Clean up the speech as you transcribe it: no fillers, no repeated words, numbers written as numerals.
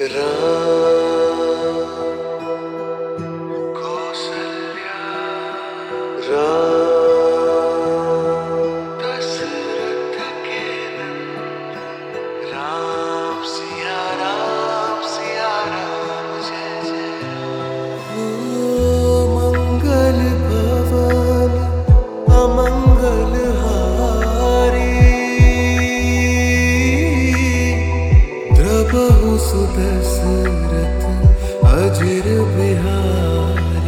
कौसल्या राम दशरथ के नंदन राम सिया राम जय जय राम। मंगल भवन अमंगल हारी द्रबहु सुदशरथ अजिर बिहारी।